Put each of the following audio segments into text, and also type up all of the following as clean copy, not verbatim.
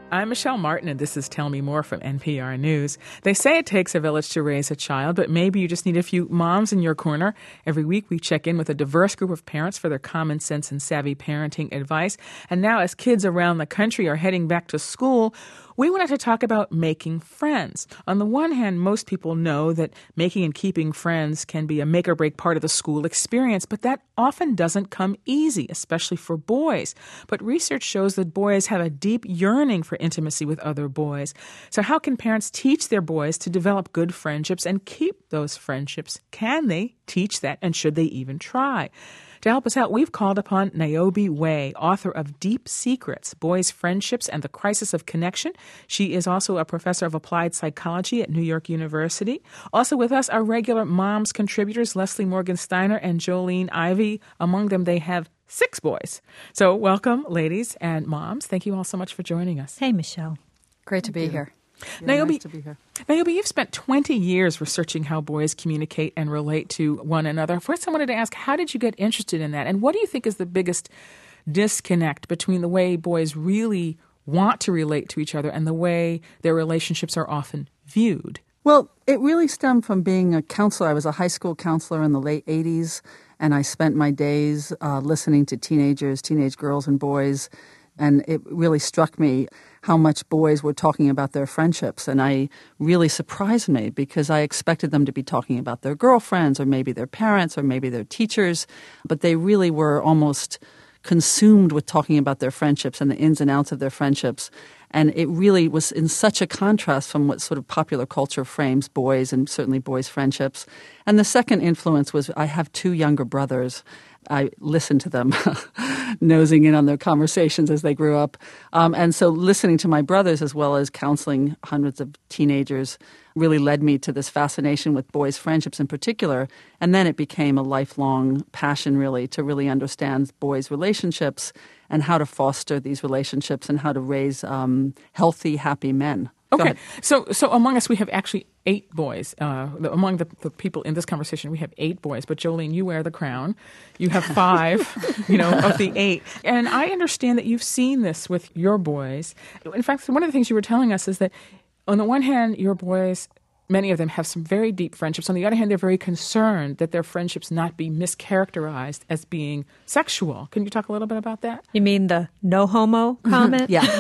I'm Michelle Martin, and this is Tell Me More from NPR News. They say it takes a village to raise a child, but maybe you just need a few moms in your corner. Every week, we check in with a diverse group of parents for their common sense and savvy parenting advice. And now, as kids around the country are heading back to school, we wanted to talk about making friends. On the one hand, most people know that making and keeping friends can be a make-or-break part of the school experience, but that often doesn't come easy, especially for boys. But research shows that boys have a deep yearning for intimacy with other boys. So how can parents teach their boys to develop good friendships and keep those friendships? Can they teach that, and should they even try? To help us out, we've called upon Niobe Way, author of Deep Secrets, Boys' Friendships and the Crisis of Connection. She is also a professor of applied psychology at New York University. Also with us are regular Moms contributors, Leslie Morgan Steiner and Jolene Ivey. Among them, they have 6 boys. So welcome, ladies and moms. Thank you all so much for joining us. Hey, Michelle. Great to be here. Yeah, nice to be here. Niobe, you've spent 20 years researching how boys communicate and relate to one another. First, I wanted to ask, how did you get interested in that? And what do you think is the biggest disconnect between the way boys really want to relate to each other and the way their relationships are often viewed? Well, it really stemmed from being a counselor. I was a high school counselor in the late 80s, and I spent my days listening to teenagers, teenage girls and boys, and it really struck me how much boys were talking about their friendships. And I really surprised me because I expected them to be talking about their girlfriends or maybe their parents or maybe their teachers. But they really were almost consumed with talking about their friendships and the ins and outs of their friendships. And it really was in such a contrast from what sort of popular culture frames boys and certainly boys' friendships. And the second influence was I have 2 younger brothers. I listened to them, nosing in on their conversations as they grew up. And so listening to my brothers as well as counseling hundreds of teenagers really led me to this fascination with boys' friendships in particular. And then it became a lifelong passion really to really understand boys' relationships and how to foster these relationships and how to raise healthy, happy men. Okay, so among us we have actually 8 boys. Among the people in this conversation, we have 8 boys. But Jolene, you wear the crown. You have 5, of the 8. And I understand that you've seen this with your boys. In fact, one of the things you were telling us is that on the one hand, your boys, many of them have some very deep friendships. On the other hand, they're very concerned that their friendships not be mischaracterized as being sexual. Can you talk a little bit about that? You mean the no homo comment? Yep.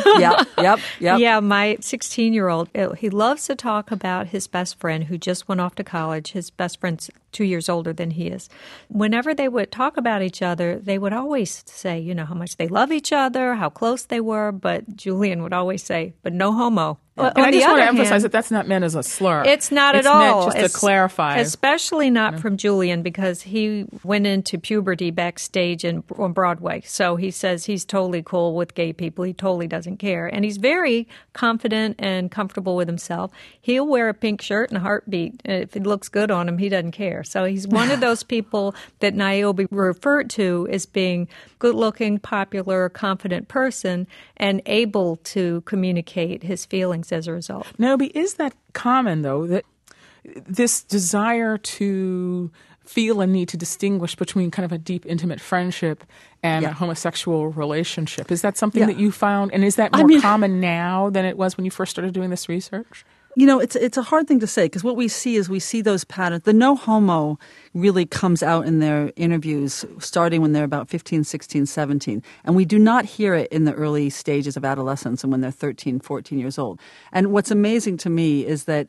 Yeah, my 16-year-old, he loves to talk about his best friend who just went off to college. His best friend's 2 years older than he is. Whenever they would talk about each other, they would always say, how much they love each other, how close they were. But Julian would always say, but no homo. And I just want to emphasize that that's not meant as a slur. It's not at all. It's meant just to clarify. Especially not from Julian, because he went into puberty backstage on Broadway. So he says he's totally cool with gay people. He totally doesn't care. And he's very confident and comfortable with himself. He'll wear a pink shirt in a heartbeat. If it looks good on him, he doesn't care. So he's one of those people that Niobe referred to as being good-looking, popular, confident person and able to communicate his feelings as a result. Niobe, is that common, though, that this desire to feel a need to distinguish between kind of a deep, intimate friendship and a homosexual relationship? Is that something that you found, and is that more common now than it was when you first started doing this research? It's a hard thing to say because what we see is we see those patterns. The no homo really comes out in their interviews starting when they're about 15, 16, 17. And we do not hear it in the early stages of adolescence and when they're 13, 14 years old. And what's amazing to me is that,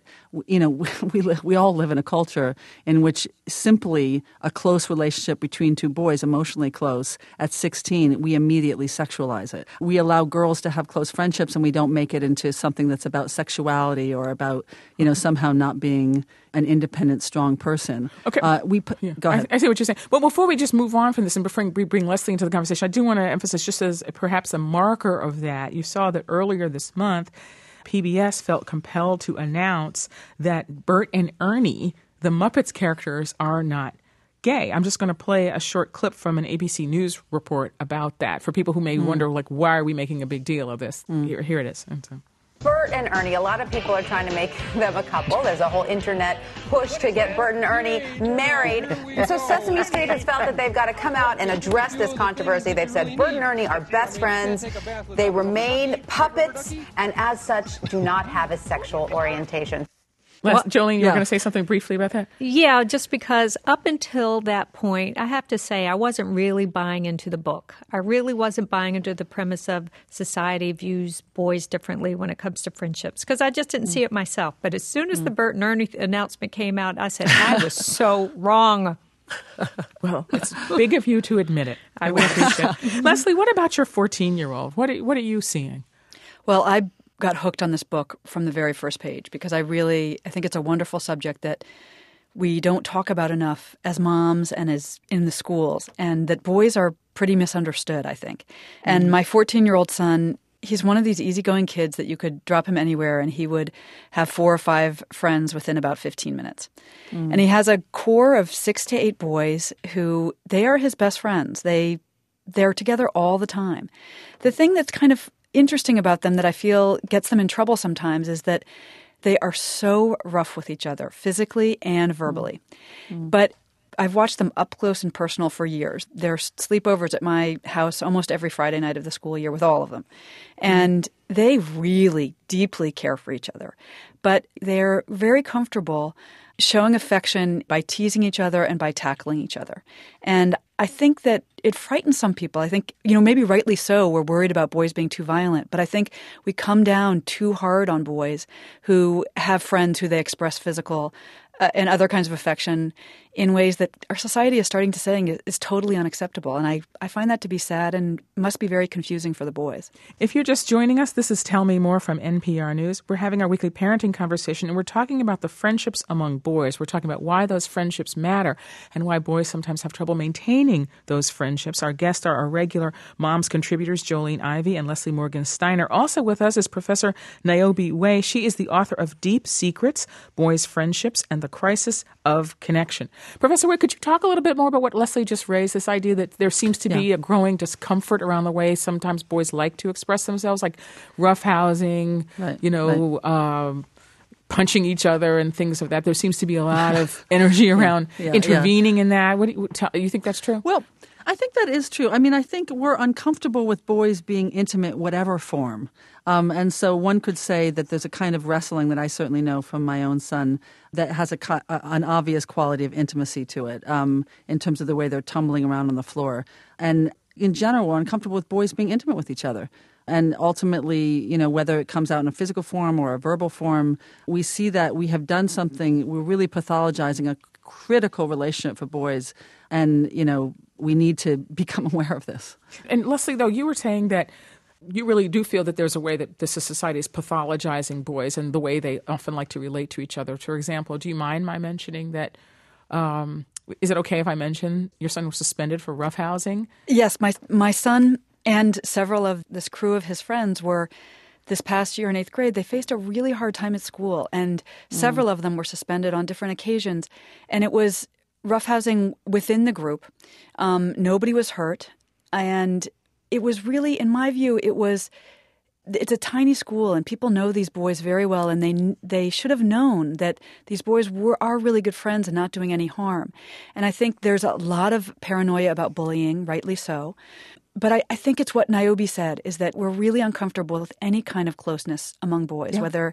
we all live in a culture in which simply a close relationship between 2 boys, emotionally close, at 16, we immediately sexualize it. We allow girls to have close friendships and we don't make it into something that's about sexuality or about, somehow not being an independent, strong person. Okay. Go ahead. I see what you're saying. But before we just move on from this and before we bring Leslie into the conversation, I do want to emphasize just as perhaps a marker of that, you saw that earlier this month, PBS felt compelled to announce that Bert and Ernie, the Muppets characters, are not gay. I'm just going to play a short clip from an ABC News report about that for people who may wonder, why are we making a big deal of this? Here it is. Bert Bert and Ernie. A lot of people are trying to make them a couple. There's a whole internet push to get Bert and Ernie married. And so Sesame Street has felt that they've got to come out and address this controversy. They've said Bert and Ernie are best friends. They remain puppets and as such do not have a sexual orientation. Jolene, you were going to say something briefly about that? Yeah, just because up until that point, I have to say I wasn't really buying into the book. I really wasn't buying into the premise of society views boys differently when it comes to friendships, because I just didn't see it myself. But as soon as the Bert and Ernie announcement came out, I said, I was so wrong. Well, it's big of you to admit it. I would appreciate it. Leslie, what about your 14-year-old? What are you seeing? Well, I got hooked on this book from the very first page because I think it's a wonderful subject that we don't talk about enough as moms and as in the schools, and that boys are pretty misunderstood, I think. And my 14-year-old son, he's one of these easygoing kids that you could drop him anywhere and he would have 4 or 5 friends within about 15 minutes. And he has a core of 6 to 8 boys who they are his best friends. They're together all the time. The thing that's kind of interesting about them that I feel gets them in trouble sometimes is that they are so rough with each other, physically and verbally. But I've watched them up close and personal for years. There's sleepovers at my house almost every Friday night of the school year with all of them. And they really deeply care for each other. But they're very comfortable showing affection by teasing each other and by tackling each other. And I think that it frightens some people. I think, maybe rightly so, we're worried about boys being too violent. But I think we come down too hard on boys who have friends who they express physical and other kinds of affection in ways that our society is starting to say is totally unacceptable. And I find that to be sad and must be very confusing for the boys. If you're just joining us, this is Tell Me More from NPR News. We're having our weekly parenting conversation, and we're talking about the friendships among boys. We're talking about why those friendships matter and why boys sometimes have trouble maintaining those friendships. Our guests are our regular Moms contributors, Jolene Ivey and Leslie Morgan Steiner. Also with us is Professor Niobe Way. She is the author of Deep Secrets, Boys' Friendships, and the Crisis of Connection. Professor Way, could you talk a little bit more about what Leslie just raised, this idea that there seems to be a growing discomfort around the way sometimes boys like to express themselves, like roughhousing, punching each other and things of that. There seems to be a lot of energy around intervening in that. What do you think that's true? Well, I think that is true. I mean, I think we're uncomfortable with boys being intimate, whatever form. And so one could say that there's a kind of wrestling that I certainly know from my own son that has an obvious quality of intimacy to it in terms of the way they're tumbling around on the floor. And in general, we're uncomfortable with boys being intimate with each other. And ultimately, whether it comes out in a physical form or a verbal form, we see that we have done something. We're really pathologizing a critical relationship for boys. And, we need to become aware of this. And Leslie, though, you were saying that you really do feel that there's a way that this society is pathologizing boys and the way they often like to relate to each other. For example, do you mind my mentioning that? Is it okay if I mention your son was suspended for roughhousing? Yes, my son and several of this crew of his friends were, this past year in 8th grade, they faced a really hard time at school, and several of them were suspended on different occasions. And it was roughhousing within the group. Nobody was hurt. And it was really, in my view, it's a tiny school and people know these boys very well, and they should have known that these boys are really good friends and not doing any harm. And I think there's a lot of paranoia about bullying, rightly so. But I think it's what Niobe said, is that we're really uncomfortable with any kind of closeness among boys, whether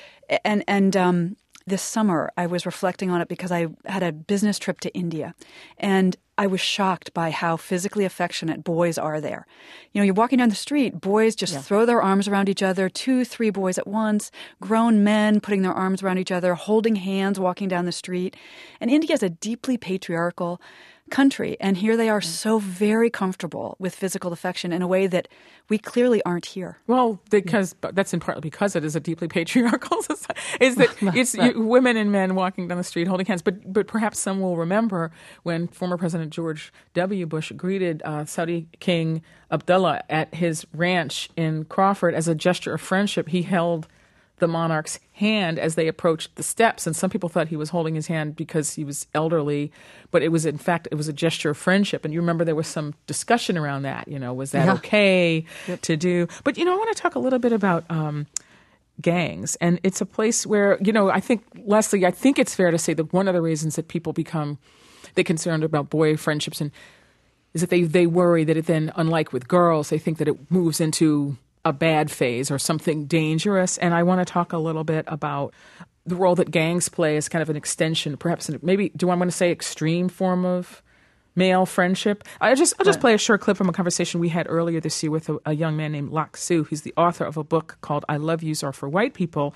and this summer, I was reflecting on it because I had a business trip to India, and I was shocked by how physically affectionate boys are there. You're walking down the street, boys just throw their arms around each other, 2, 3 boys at once, grown men putting their arms around each other, holding hands, walking down the street. And India is a deeply patriarchal country, and here they are so very comfortable with physical affection in a way that we clearly aren't here. Well, that's in part because it is a deeply patriarchal society. Is that it's women and men walking down the street holding hands. But perhaps some will remember when former President George W. Bush greeted Saudi King Abdullah at his ranch in Crawford as a gesture of friendship. He held the monarch's hand as they approached the steps, and some people thought he was holding his hand because he was elderly, but it was a gesture of friendship. And you remember there was some discussion around that. Was that okay to do? But I want to talk a little bit about gangs. And it's a place where, I think, Leslie, I think it's fair to say that one of the reasons that people they're concerned about boy friendships is that they worry that it then, unlike with girls, they think that it moves into a bad phase or something dangerous. And I want to talk a little bit about the role that gangs play as kind of an extension, perhaps maybe, do I want to say extreme form of male friendship? I'll just play a short clip from a conversation we had earlier this year with a young man named Lak Su. He's the author of a book called I Love Yous Are for White People.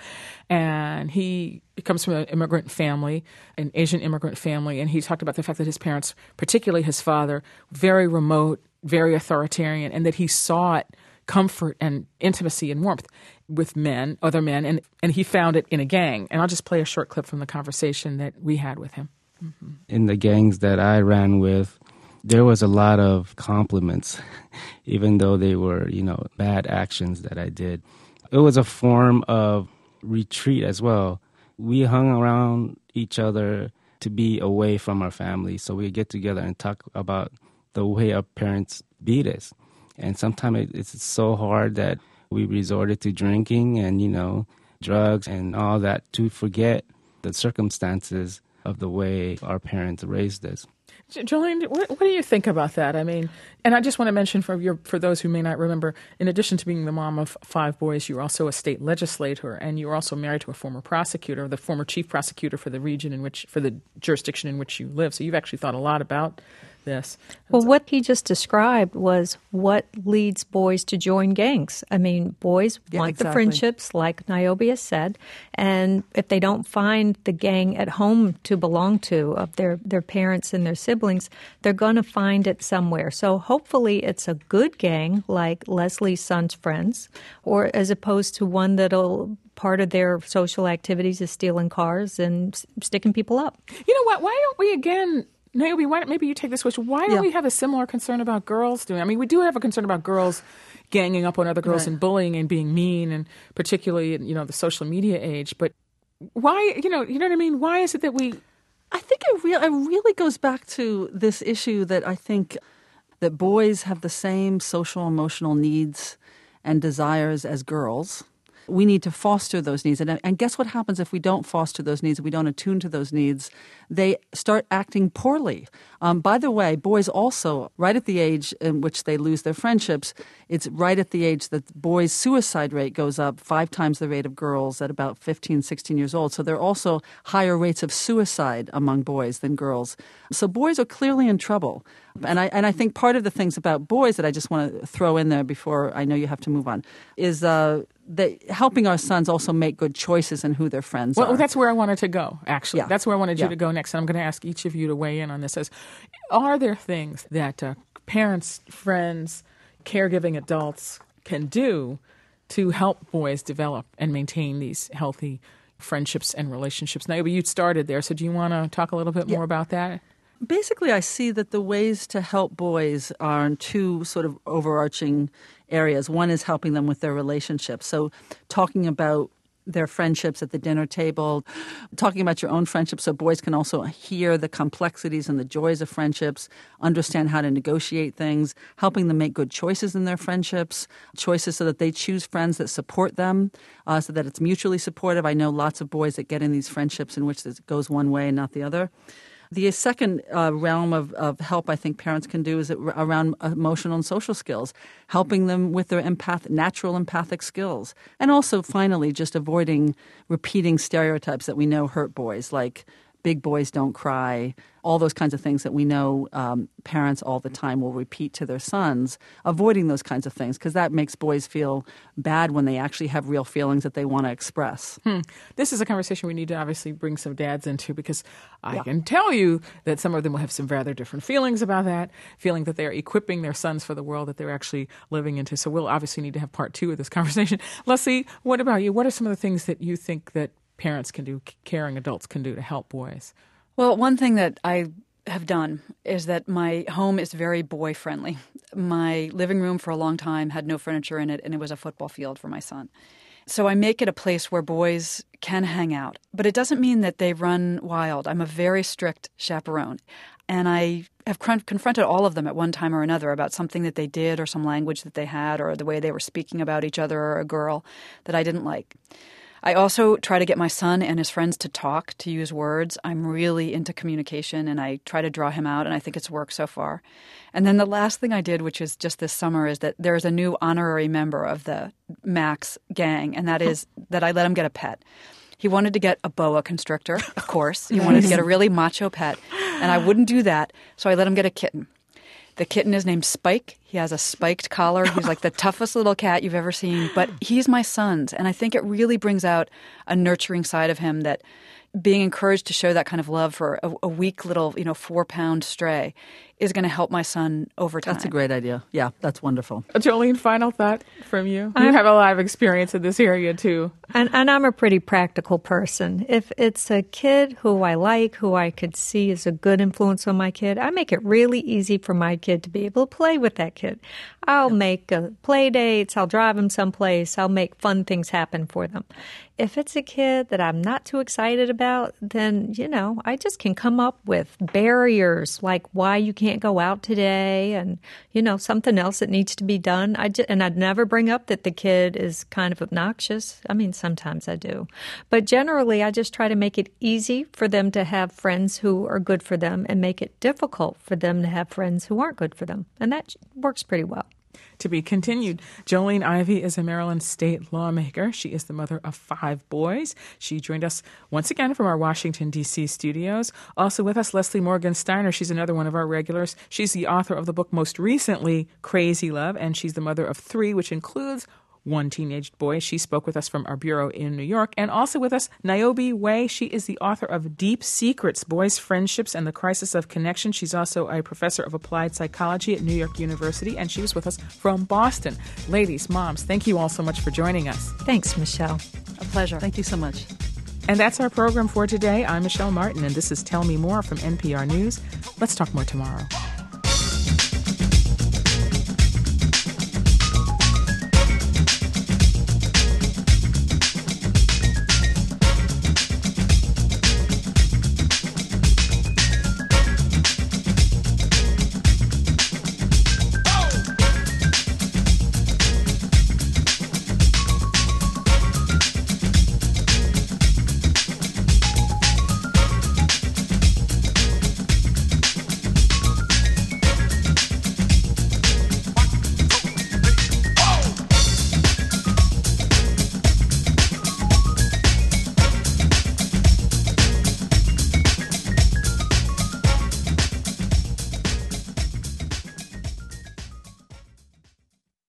And he comes from an immigrant family, an Asian immigrant family. And he talked about the fact that his parents, particularly his father, very remote, very authoritarian, and that he sought comfort and intimacy and warmth with other men, and he found it in a gang. And I'll just play a short clip from the conversation that we had with him. Mm-hmm. In the gangs that I ran with, there was a lot of compliments, even though they were, bad actions that I did. It was a form of retreat as well. We hung around each other to be away from our family, so we get together and talk about the way our parents beat us. And sometimes it's so hard that we resorted to drinking and, drugs and all that to forget the circumstances of the way our parents raised us. Jolene, what do you think about that? I mean, and I just want to mention for those who may not remember, in addition to being the mom of 5 boys, you're also a state legislator, and you're also married to a former prosecutor, the former chief prosecutor for for the jurisdiction in which you live. So you've actually thought a lot about this. Well, what he just described was what leads boys to join gangs. I mean, boys want the friendships, like Niobe has said, and if they don't find the gang at home to belong to, of their parents and their siblings, they're going to find it somewhere. So hopefully it's a good gang, like Leslie's son's friends, or as opposed to one that'll part of their social activities is stealing cars and sticking people up. You know what? Why don't we again... Naomi, maybe you take this question. Why don't we have a similar concern about girls doing? I mean, we do have a concern about girls ganging up on other girls and bullying and being mean, and particularly in the social media age. But why? You know what I mean? Why is it that we? I think it really goes back to this issue that I think that boys have the same social emotional needs and desires as girls. We need to foster those needs. And guess what happens if we don't foster those needs, if we don't attune to those needs? They start acting poorly. By the way, boys also, right at the age in which they lose their friendships, it's right at the age that boys' suicide rate goes up 5 times the rate of girls at about 15, 16 years old. So there are also higher rates of suicide among boys than girls. So boys are clearly in trouble. And I think part of the things about boys that I just want to throw in there before I know you have to move on is helping our sons also make good choices in who their friends are. Well, that's where I wanted to go, actually. Yeah. That's where I wanted you to go next. And I'm going to ask each of you to weigh in on this. Are there things that parents, friends, caregiving adults can do to help boys develop and maintain these healthy friendships and relationships? Naomi, you started there, so do you want to talk a little bit more about that? Basically, I see that the ways to help boys are in 2 sort of overarching areas. One is helping them with their relationships. So talking about their friendships at the dinner table, talking about your own friendships so boys can also hear the complexities and the joys of friendships, understand how to negotiate things, helping them make good choices in their friendships, choices so that they choose friends that support them, so that it's mutually supportive. I know lots of boys that get in these friendships in which it goes one way and not the other. The second realm of help I think parents can do is around emotional and social skills, helping them with their natural empathic skills. And also, finally, just avoiding repeating stereotypes that we know hurt boys, like big boys don't cry, all those kinds of things that we know parents all the time will repeat to their sons, avoiding those kinds of things because that makes boys feel bad when they actually have real feelings that they want to express. This is a conversation we need to obviously bring some dads into because I can tell you that some of them will have some rather different feelings about that, feeling that they're equipping their sons for the world that they're actually living into. So we'll obviously need to have part 2 of this conversation. Leslie, what about you? What are some of the things that you think that parents can do, caring adults can do to help boys? Well, one thing that I have done is that my home is very boy-friendly. My living room for a long time had no furniture in it, and it was a football field for my son. So I make it a place where boys can hang out. But it doesn't mean that they run wild. I'm a very strict chaperone. And I have confronted all of them at one time or another about something that they did or some language that they had or the way they were speaking about each other or a girl that I didn't like. I also try to get my son and his friends to talk, to use words. I'm really into communication, and I try to draw him out, and I think it's worked so far. And then the last thing I did, which is just this summer, is that there's a new honorary member of the Max gang, and that is that I let him get a pet. He wanted to get a boa constrictor, of course. He wanted to get a really macho pet, and I wouldn't do that, so I let him get a kitten. The kitten is named Spike. He has a spiked collar. He's like the toughest little cat you've ever seen, but he's my son's, and I think it really brings out a nurturing side of him that being encouraged to show that kind of love for a weak little, 4-pound stray is going to help my son over time. That's a great idea. Yeah, that's wonderful. Jolene, final thought from you. You have a lot of experience in this area, too. And I'm a pretty practical person. If it's a kid who I like, who I could see is a good influence on my kid, I make it really easy for my kid to be able to play with that kid. I'll make play dates. I'll drive them someplace. I'll make fun things happen for them. If it's a kid that I'm not too excited about, then, I just can come up with barriers like why you can't go out today and, something else that needs to be done. And I'd never bring up that the kid is kind of obnoxious. I mean, sometimes I do. But generally, I just try to make it easy for them to have friends who are good for them and make it difficult for them to have friends who aren't good for them. And that works pretty well. To be continued. Jolene Ivey is a Maryland state lawmaker. She is the mother of 5 boys. She joined us once again from our Washington, D.C. studios. Also with us, Leslie Morgan Steiner. She's another one of our regulars. She's the author of the book most recently, Crazy Love, and she's the mother of 3, which includes 1 teenage boy. She spoke with us from our bureau in New York. And also with us, Niobe Way. She is the author of Deep Secrets, Boys' Friendships and the Crisis of Connection. She's also a professor of applied psychology at New York University, and she was with us from Boston. Ladies, moms, thank you all so much for joining us. Thanks, Michelle. A pleasure. Thank you so much. And that's our program for today. I'm Michelle Martin, and this is Tell Me More from NPR News. Let's talk more tomorrow.